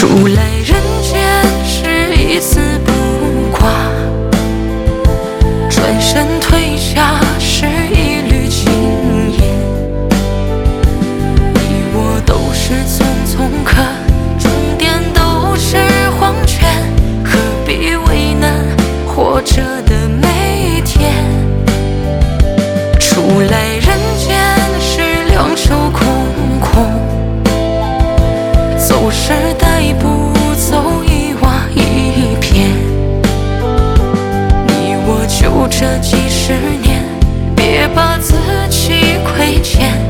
初来人间是一丝不挂，转身退下是一缕青烟。你我都是匆匆客，终点都是黄泉，何必为难活着的每一天？初来人间是两手空空，走时带不走一瓦一片。你我就这几十年，别把自己亏欠。